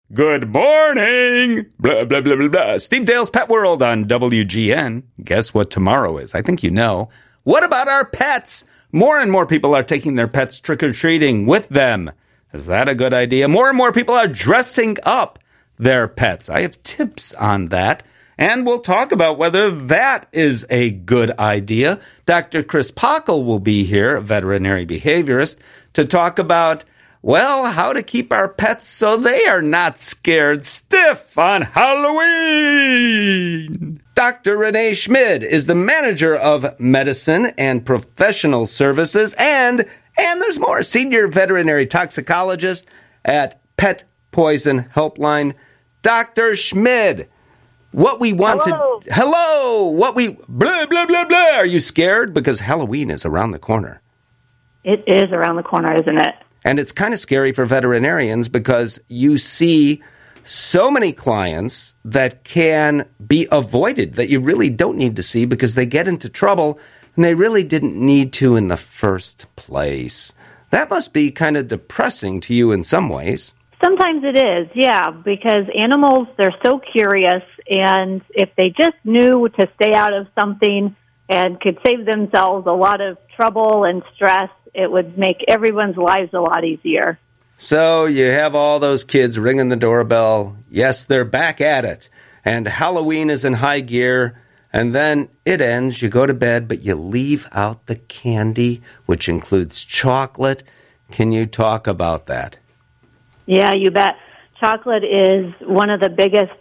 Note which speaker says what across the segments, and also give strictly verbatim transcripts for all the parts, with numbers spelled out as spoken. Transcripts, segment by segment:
Speaker 1: Good morning! Blah, blah, blah, blah, blah. Steve Dale's Pet World on W G N. Guess what tomorrow is? I think you know. What about our pets? More and more people are taking their pets trick-or-treating with them. Is that a good idea? More and more people are dressing up their pets. I have tips on that. And we'll talk about whether that is a good idea. Doctor Chris Pockel will be here, a veterinary behaviorist, to talk about, well, how to keep our pets so they are not scared stiff on Halloween. Doctor Renee Schmid is the manager of medicine and professional services, and, and there's more, senior veterinary toxicologist at Pet Poison Helpline. Doctor Schmid, what we want
Speaker 2: hello.
Speaker 1: to... Hello! What we... Blah, blah, blah, blah. Are you scared? Because Halloween is around the corner.
Speaker 2: It is around the corner, isn't it?
Speaker 1: And it's kind of scary for veterinarians because you see so many clients that can be avoided that you really don't need to see because they get into trouble and they really didn't need to in the first place. That must be kind of depressing to you in some ways.
Speaker 2: Sometimes it is, yeah, because animals, they're so curious, and if they just knew to stay out of something and could save themselves a lot of trouble and stress, it would make everyone's lives a lot easier.
Speaker 1: So you have all those kids ringing the doorbell. Yes, they're back at it. And Halloween is in high gear. And then it ends. You go to bed, but you leave out the candy, which includes chocolate. Can you talk about that?
Speaker 2: Yeah, you bet. Chocolate is one of the biggest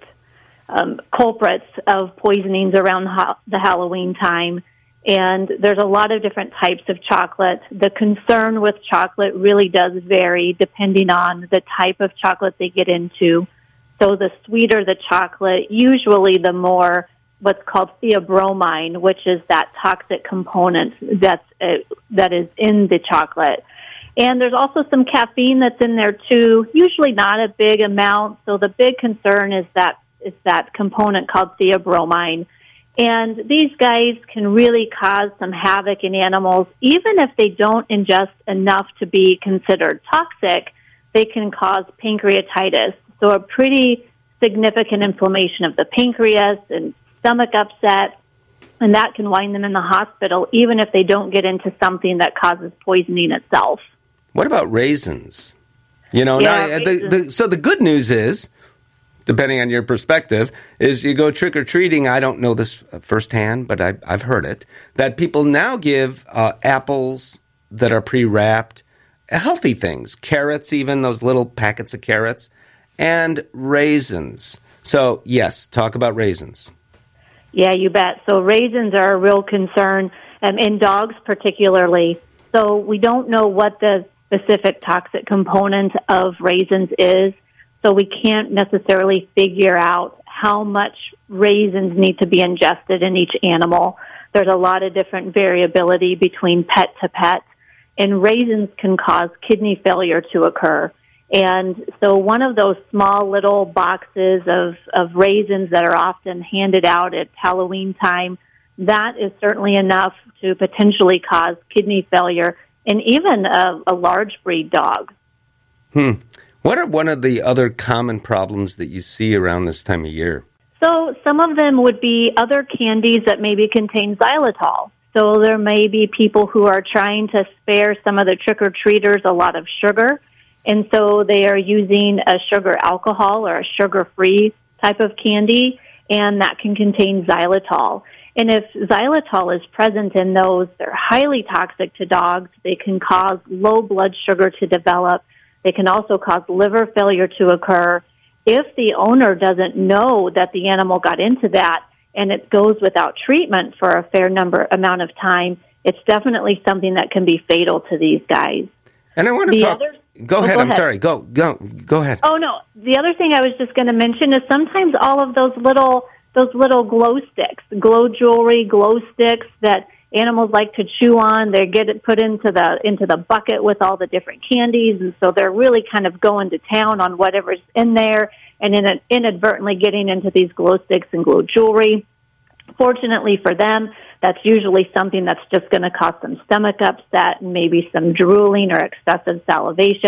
Speaker 2: um, culprits of poisonings around ha- the Halloween time. And there's a lot of different types of chocolate. The concern with chocolate really does vary depending on the type of chocolate they get into. So the sweeter the chocolate, usually the more what's called theobromine, which is that toxic component that's uh, that is in the chocolate. And there's also some caffeine that's in there too, usually not a big amount. So the big concern is that is that component called theobromine. And these guys can really cause some havoc in animals. Even if they don't ingest enough to be considered toxic, they can cause pancreatitis. So a pretty significant inflammation of the pancreas and stomach upset, and that can wind them in the hospital, even if they don't get into something that causes poisoning itself.
Speaker 1: What about raisins? You know,
Speaker 2: yeah,
Speaker 1: now, the, the, so the good news is, depending on your perspective, is you go trick-or-treating. I don't know this firsthand, but I, I've heard it, that people now give uh, apples that are pre-wrapped, healthy things, carrots even, those little packets of carrots, and raisins. So, yes, talk about raisins.
Speaker 2: Yeah, you bet. So raisins are a real concern, um, in dogs particularly. So we don't know what the specific toxic component of raisins is. So we can't necessarily figure out how much raisins need to be ingested in each animal. There's a lot of different variability between pet to pet, and raisins can cause kidney failure to occur. And so one of those small little boxes of, of raisins that are often handed out at Halloween time, that is certainly enough to potentially cause kidney failure in even a, a large breed dog.
Speaker 1: Hmm. What are one of the other common problems that you see around this time of year?
Speaker 2: So some of them would be other candies that maybe contain xylitol. So there may be people who are trying to spare some of the trick-or-treaters a lot of sugar, and so they are using a sugar alcohol or a sugar-free type of candy, and that can contain xylitol. And if xylitol is present in those, they're highly toxic to dogs. They can cause low blood sugar to develop. They can also cause liver failure to occur. If the owner doesn't know that the animal got into that and it goes without treatment for a fair number amount of time, it's definitely something that can be fatal to these guys.
Speaker 1: And I want to
Speaker 2: the
Speaker 1: talk...
Speaker 2: Other,
Speaker 1: go
Speaker 2: oh,
Speaker 1: ahead,
Speaker 2: go
Speaker 1: I'm
Speaker 2: ahead.
Speaker 1: sorry. Go, go, go ahead.
Speaker 2: Oh, no. The other thing I was just going to mention is sometimes all of those little those little glow sticks, glow jewelry, glow sticks that animals like to chew on, they get it put into the into the bucket with all the different candies, and so they're really kind of going to town on whatever's in there and in inadvertently getting into these glow sticks and glow jewelry. Fortunately for them, that's usually something that's just going to cause some stomach upset and maybe some drooling or excessive salivation.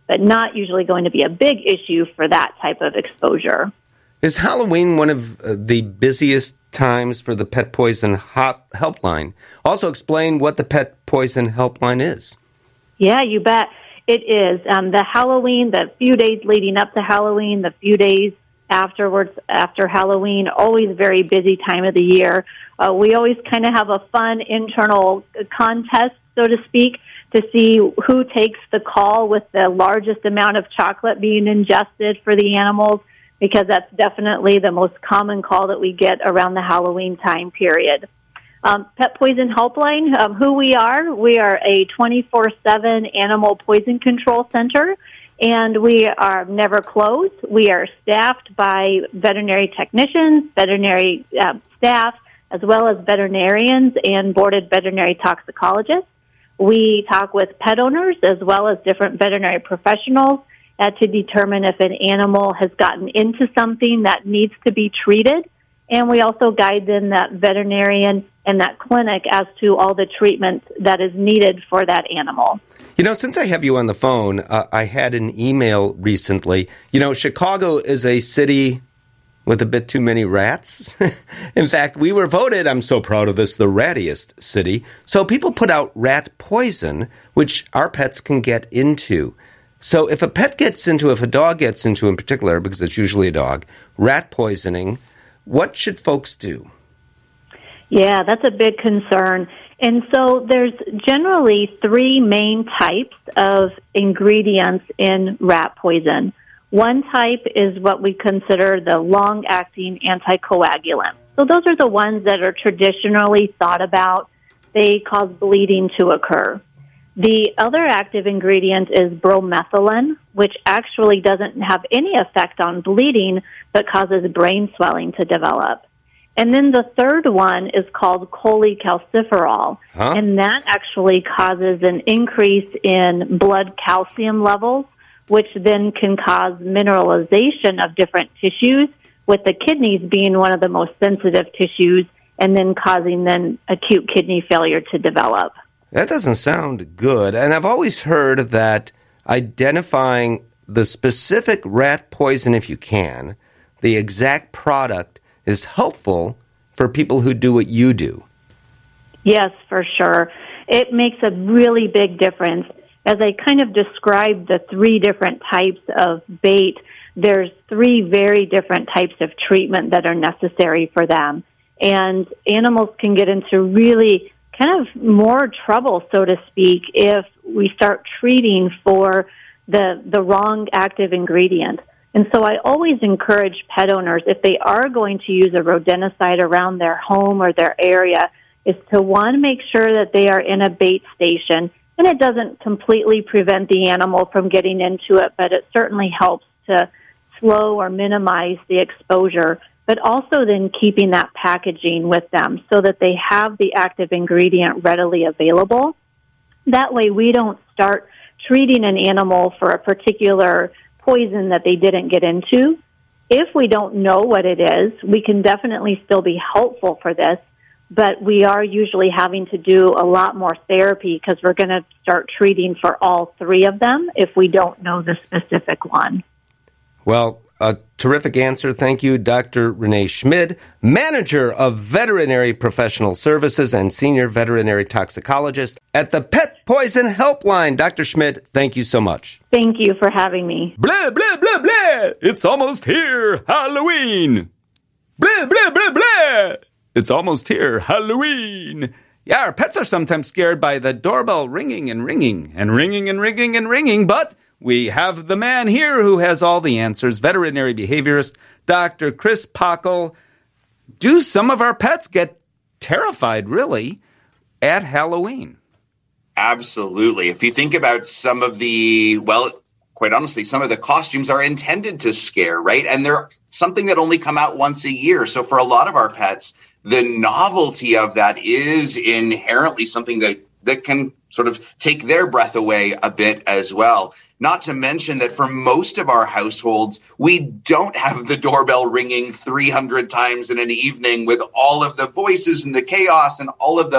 Speaker 2: but not usually going to be a big issue for that type of exposure.
Speaker 1: Is Halloween one of uh, the busiest times for the Pet Poison hot helpline? Also explain what the Pet Poison helpline is.
Speaker 2: Yeah, you bet. It is. Um, the Halloween, the few days leading up to Halloween, the few days afterwards, after Halloween, always a very busy time of the year. Uh, we always kind of have a fun internal contest, so to speak, to see who takes the call with the largest amount of chocolate being ingested for the animals, because that's definitely the most common call that we get around the Halloween time period. Um, Pet Poison Helpline, um, who we are, we are a twenty-four seven animal poison control center, and we are never closed. We are staffed by veterinary technicians, veterinary uh, staff, as well as veterinarians and boarded veterinary toxicologists. We talk with pet owners as well as different veterinary professionals uh, to determine if an animal has gotten into something that needs to be treated. And we also guide them, that veterinarian and that clinic, as to all the treatment that is needed for that animal.
Speaker 1: You know, since I have you on the phone, uh, I had an email recently. You know, Chicago is a city with a bit too many rats. In fact, we were voted, I'm so proud of this, the rattiest city. So people put out rat poison, which our pets can get into. So if a pet gets into, if a dog gets into in particular, because it's usually a dog, rat poisoning, what should folks do?
Speaker 2: Yeah, that's a big concern. And so there's generally three main types of ingredients in rat poison. One type is what we consider the long-acting anticoagulant. So those are the ones that are traditionally thought about. They cause bleeding to occur. The other active ingredient is bromethylene, which actually doesn't have any effect on bleeding, but causes brain swelling to develop. And then the third one is called cholecalciferol, huh? and that actually causes an increase in blood calcium levels, which then can cause mineralization of different tissues, with the kidneys being one of the most sensitive tissues, and then causing then acute kidney failure to develop.
Speaker 1: That doesn't sound good. And I've always heard that identifying the specific rat poison, if you can, the exact product, is helpful for people who do what you do.
Speaker 2: Yes, for sure. It makes a really big difference. As I kind of described the three different types of bait, there's three very different types of treatment that are necessary for them. And animals can get into really kind of more trouble, so to speak, if we start treating for the the wrong active ingredient. And so I always encourage pet owners, if they are going to use a rodenticide around their home or their area, is to, one, make sure that they are in a bait station. And it doesn't completely prevent the animal from getting into it, but it certainly helps to slow or minimize the exposure. But also then keeping that packaging with them so that they have the active ingredient readily available. That way we don't start treating an animal for a particular poison that they didn't get into. If we don't know what it is, we can definitely still be helpful for this, but we are usually having to do a lot more therapy because we're going to start treating for all three of them if we don't know the specific one.
Speaker 1: Well, a terrific answer. Thank you, Doctor Renee Schmid, Manager of Veterinary Professional Services and Senior Veterinary Toxicologist at the Pet Poison Helpline. Doctor Schmid, thank you so much.
Speaker 2: Thank you for having me.
Speaker 1: Blah, blah, blah, blah. It's almost here. Halloween. Blah, blah, blah, blah. It's almost here. Halloween. Yeah, our pets are sometimes scared by the doorbell ringing and ringing and ringing and ringing and ringing, but we have the man here who has all the answers, veterinary behaviorist, Doctor Chris Pockel. Do some of our pets get terrified, really, at Halloween?
Speaker 3: Absolutely. If you think about some of the, well, quite honestly, some of the costumes are intended to scare, right? And they're something that only come out once a year. So for a lot of our pets, the novelty of that is inherently something that, that can sort of take their breath away a bit as well. Not to mention that for most of our households, we don't have the doorbell ringing three hundred times in an evening with all of the voices and the chaos and all of the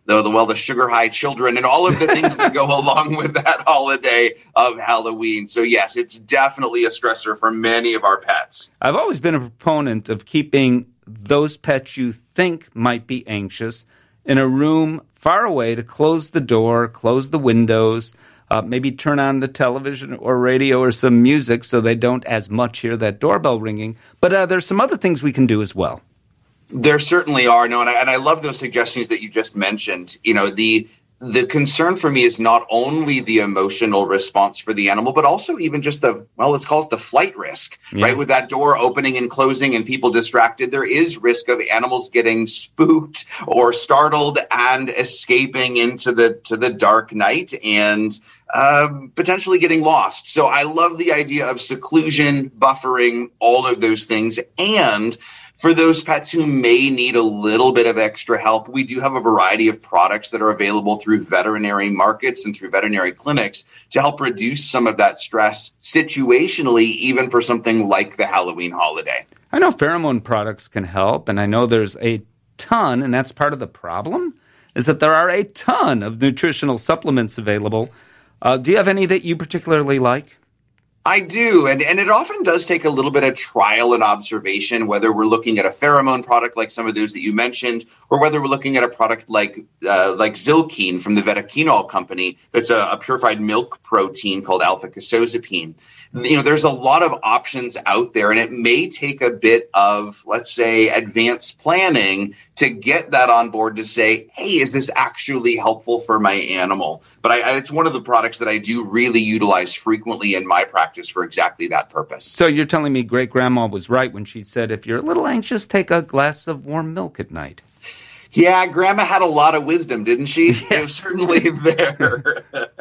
Speaker 3: the, the well, the sugar high children and all of the things that go along with that holiday of Halloween. So yes, it's definitely a stressor for many of our pets.
Speaker 1: I've always been a proponent of keeping those pets you think might be anxious in a room far away, to close the door, close the windows, uh, maybe turn on the television or radio or some music so they don't as much hear that doorbell ringing. But uh, there's some other things we can do as well.
Speaker 3: There certainly are. No, and I, and I love those suggestions that you just mentioned. You know, the the concern for me is not only the emotional response for the animal, but also even just the, well, let's call it the flight risk, yeah. right? With that door opening and closing and people distracted, there is risk of animals getting spooked or startled and escaping into the to the dark night and um, potentially getting lost. So I love the idea of seclusion, buffering, all of those things. And for those pets who may need a little bit of extra help, we do have a variety of products that are available through veterinary markets and through veterinary clinics to help reduce some of that stress situationally, even for something like the Halloween holiday.
Speaker 1: I know pheromone products can help, and I know there's a ton, and that's part of the problem, is that there are a ton of nutritional supplements available. Uh, do you have any that you particularly like?
Speaker 3: I do, and, and it often does take a little bit of trial and observation, whether we're looking at a pheromone product like some of those that you mentioned, or whether we're looking at a product like uh, like Zylkene from the Vetaquinol company that's a, a purified milk protein called alpha-casozepine. You know, there's a lot of options out there, and it may take a bit of, let's say, advanced planning to get that on board to say, hey, is this actually helpful for my animal? But I, it's one of the products that I do really utilize frequently in my practice for exactly that purpose.
Speaker 1: So you're telling me great-grandma was right when she said, if you're a little anxious, take a glass of warm milk at night.
Speaker 3: Yeah, Grandma had a lot of wisdom, didn't she?
Speaker 1: Yes.
Speaker 3: It was certainly there.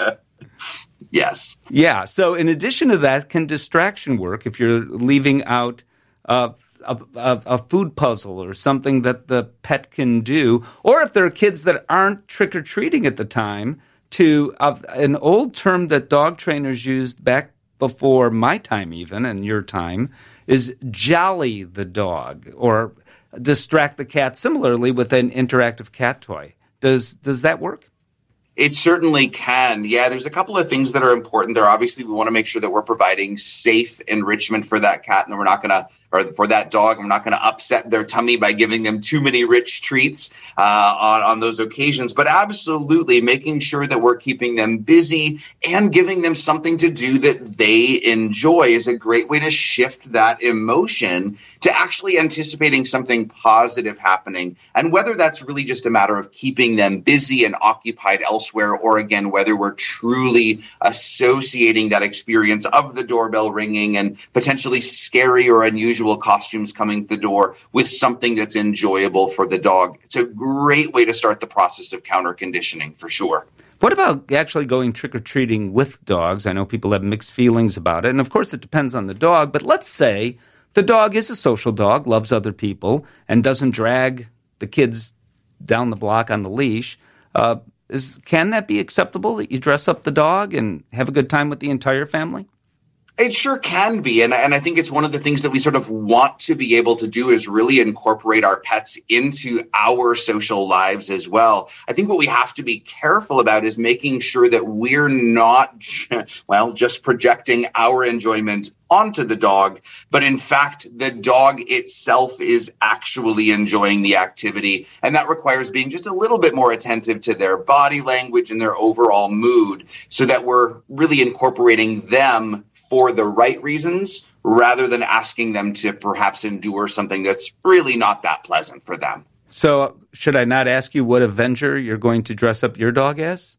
Speaker 3: Yes.
Speaker 1: Yeah. So in addition to that, can distraction work if you're leaving out uh, a, a, a food puzzle or something that the pet can do? Or if there are kids that aren't trick-or-treating at the time, to uh, an old term that dog trainers used back before my time even, and your time, is jolly the dog, or distract the cat similarly with an interactive cat toy. Does does that work?
Speaker 3: It certainly can. Yeah, there's a couple of things that are important there. Obviously, we want to make sure that we're providing safe enrichment for that cat, and we're not going to, or for that dog, we're not going to upset their tummy by giving them too many rich treats uh, on, on those occasions. But absolutely making sure that we're keeping them busy and giving them something to do that they enjoy is a great way to shift that emotion to actually anticipating something positive happening. And whether that's really just a matter of keeping them busy and occupied elsewhere, or again, whether we're truly associating that experience of the doorbell ringing and potentially scary or unusual costumes coming to the door with something that's enjoyable for the dog. It's a great way to start the process of counter conditioning for sure.
Speaker 1: What about actually going trick-or-treating with dogs? I know people have mixed feelings about it, and of course it depends on the dog, but let's say the dog is a social dog, loves other people, and doesn't drag the kids down the block on the leash. Uh, Is, can that be acceptable, that you dress up the dog and have a good time with the entire family?
Speaker 3: It sure can be. And, and I think it's one of the things that we sort of want to be able to do is really incorporate our pets into our social lives as well. I think what we have to be careful about is making sure that we're not, well, just projecting our enjoyment onto the dog, but in fact, the dog itself is actually enjoying the activity. And that requires being just a little bit more attentive to their body language and their overall mood so that we're really incorporating them for the right reasons rather than asking them to perhaps endure something that's really not that pleasant for them.
Speaker 1: So should I not ask you what Avenger you're going to dress up your dog as?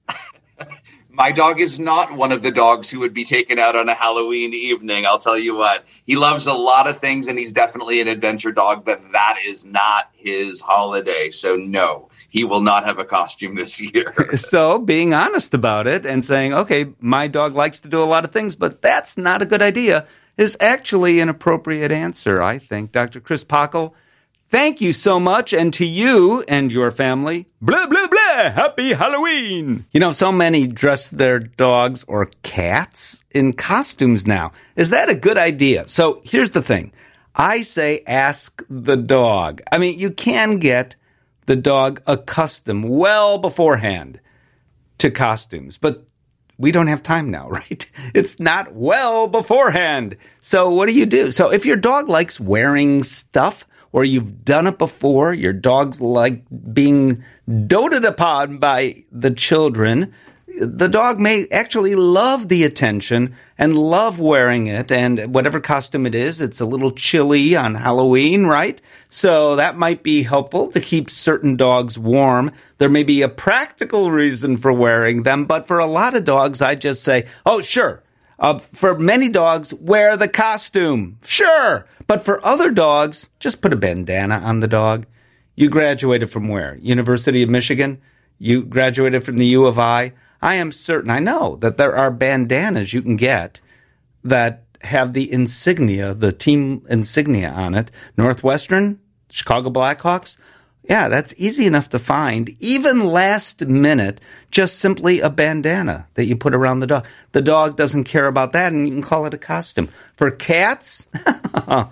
Speaker 3: My dog is not one of the dogs who would be taken out on a Halloween evening. I'll tell you what, he loves a lot of things and he's definitely an adventure dog, but that is not his holiday. So no, he will not have a costume this year.
Speaker 1: So being honest about it and saying, okay, my dog likes to do a lot of things, but that's not a good idea is actually an appropriate answer, I think. Doctor Chris Pachl, thank you so much, and to you and your family, blah, blah, blah, happy Halloween. You know, so many dress their dogs or cats in costumes now. Is that a good idea? So here's the thing. I say ask the dog. I mean, you can get the dog accustomed well beforehand to costumes. But we don't have time now, right? It's not well beforehand. So what do you do? So if your dog likes wearing stuff, or you've done it before, your dog's like being doted upon by the children, the dog may actually love the attention and love wearing it. And whatever costume it is, it's a little chilly on Halloween, right? So that might be helpful to keep certain dogs warm. There may be a practical reason for wearing them, but for a lot of dogs, I just say, oh, sure. Uh, for many dogs, wear the costume. Sure. But for other dogs, just put a bandana on the dog. You graduated from where? University of Michigan? You graduated from the U of I? I am certain, I know, that there are bandanas you can get that have the insignia, the team insignia on it. Northwestern, Chicago Blackhawks. Yeah, that's easy enough to find. Even last minute, just simply a bandana that you put around the dog. The dog doesn't care about that, and you can call it a costume. For cats, uh,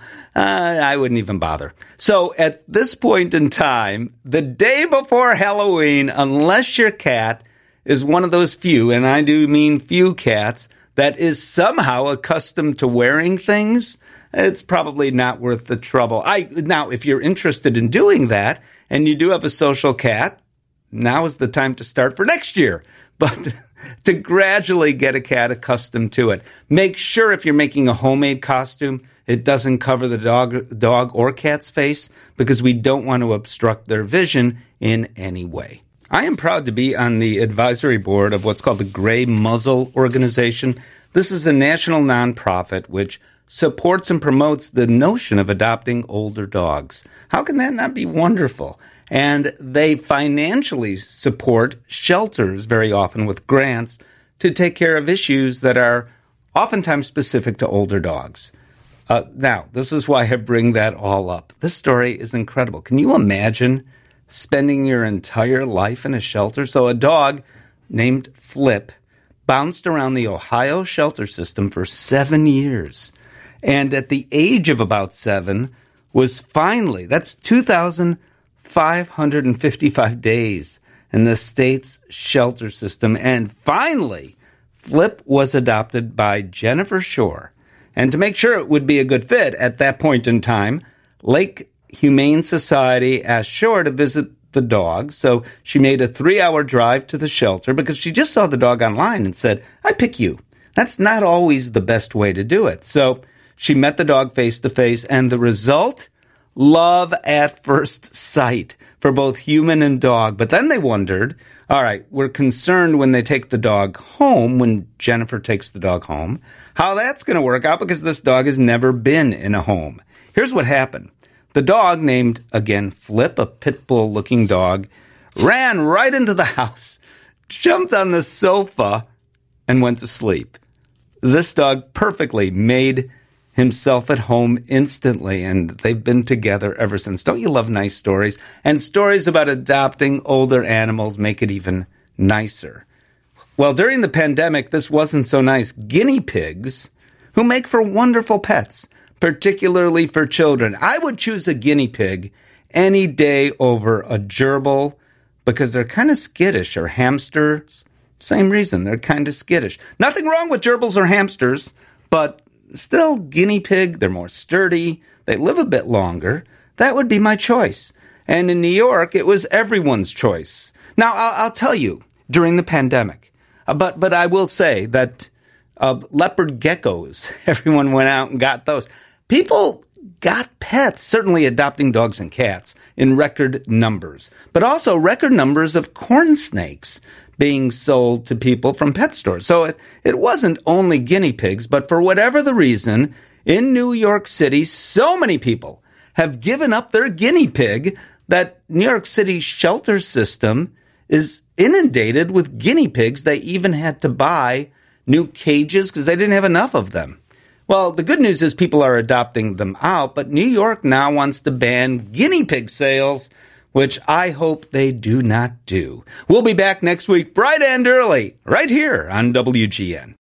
Speaker 1: I wouldn't even bother. So at this point in time, the day before Halloween, unless your cat is one of those few, and I do mean few cats, that is somehow accustomed to wearing things, it's probably not worth the trouble. I now, if you're interested in doing that, and you do have a social cat, now is the time to start for next year. But to gradually get a cat accustomed to it. Make sure if you're making a homemade costume, it doesn't cover the dog, dog or cat's face, because we don't want to obstruct their vision in any way. I am proud to be on the advisory board of what's called the Gray Muzzle Organization. This is a national nonprofit which supports and promotes the notion of adopting older dogs. How can that not be wonderful? And they financially support shelters very often with grants to take care of issues that are oftentimes specific to older dogs. Uh, now, this is why I bring that all up. This story is incredible. Can you imagine spending your entire life in a shelter? So a dog named Flip bounced around the Ohio shelter system for seven years. And at the age of about seven, was finally, that's two thousand five hundred fifty-five days in the state's shelter system. And finally, Flip was adopted by Jennifer Shore. And to make sure it would be a good fit at that point in time, Lake Humane Society asked Shore to visit the dog. So she made a three-hour drive to the shelter because she just saw the dog online and said, I pick you. That's not always the best way to do it. So she met the dog face-to-face, and the result? Love at first sight for both human and dog. But then they wondered, all right, we're concerned when they take the dog home, when Jennifer takes the dog home, how that's going to work out because this dog has never been in a home. Here's what happened. The dog, named, again, Flip, a pit bull-looking dog, ran right into the house, jumped on the sofa, and went to sleep. This dog perfectly made himself at home instantly, and they've been together ever since. Don't you love nice stories? And stories about adopting older animals make it even nicer. Well, during the pandemic, this wasn't so nice. Guinea pigs, who make for wonderful pets, particularly for children. I would choose a guinea pig any day over a gerbil because they're kind of skittish, or hamsters. Same reason, they're kind of skittish. Nothing wrong with gerbils or hamsters, but still, guinea pig, they're more sturdy, they live a bit longer. That would be my choice. And in New York, it was everyone's choice. Now, I'll, I'll tell you, during the pandemic, uh, but but I will say that uh, leopard geckos, everyone went out and got those. People got pets, certainly adopting dogs and cats, in record numbers, but also record numbers of corn snakes being sold to people from pet stores. So it, it wasn't only guinea pigs, but for whatever the reason, in New York City, so many people have given up their guinea pig that New York City shelter system is inundated with guinea pigs. They even had to buy new cages because they didn't have enough of them. Well, the good news is people are adopting them out, but New York now wants to ban guinea pig sales, which I hope they do not do. We'll be back next week, bright and early, right here on W G N.